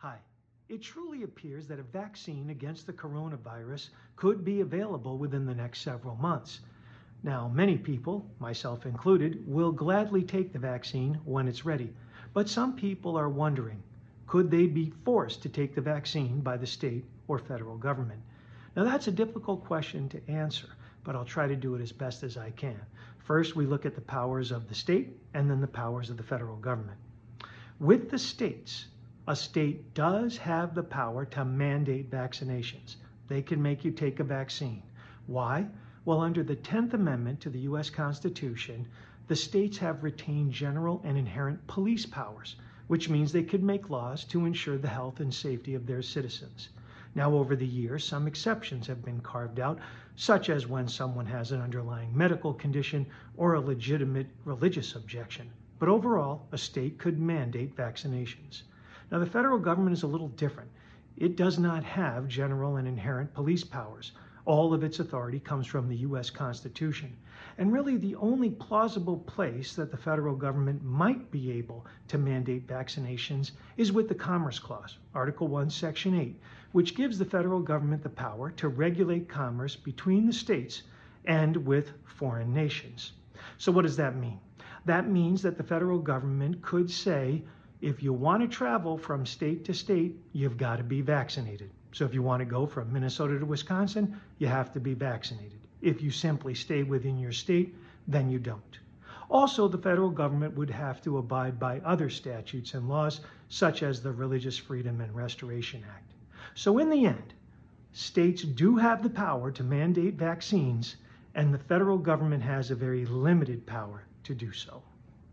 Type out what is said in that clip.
Hi. It truly appears that a vaccine against the coronavirus could be available within the next several months. Now, many people, myself included, will gladly take the vaccine when it's ready. But some people are wondering, could they be forced to take the vaccine by the state or federal government? Now, that's a difficult question to answer, but I'll try to do it as best as I can. First, we look at the powers of the state and then the powers of the federal government. With the states, a state does have the power to mandate vaccinations. They can make you take a vaccine. Why? Well, under the 10th Amendment to the U.S. Constitution, the states have retained general and inherent police powers, which means they could make laws to ensure the health and safety of their citizens. Now, over the years, some exceptions have been carved out, such as when someone has an underlying medical condition or a legitimate religious objection. But overall, a state could mandate vaccinations. Now, the federal government is a little different. It does not have general and inherent police powers. All of its authority comes from the U.S. Constitution. And really, the only plausible place that the federal government might be able to mandate vaccinations is with the Commerce Clause, Article 1, Section 8, which gives the federal government the power to regulate commerce between the states and with foreign nations. So what does that mean? That means that the federal government could say, if you want to travel from state to state, you've got to be vaccinated. So if you want to go from Minnesota to Wisconsin, you have to be vaccinated. If you simply stay within your state, then you don't. Also, the federal government would have to abide by other statutes and laws, such as the Religious Freedom and Restoration Act. So in the end, states do have the power to mandate vaccines, and the federal government has a very limited power to do so.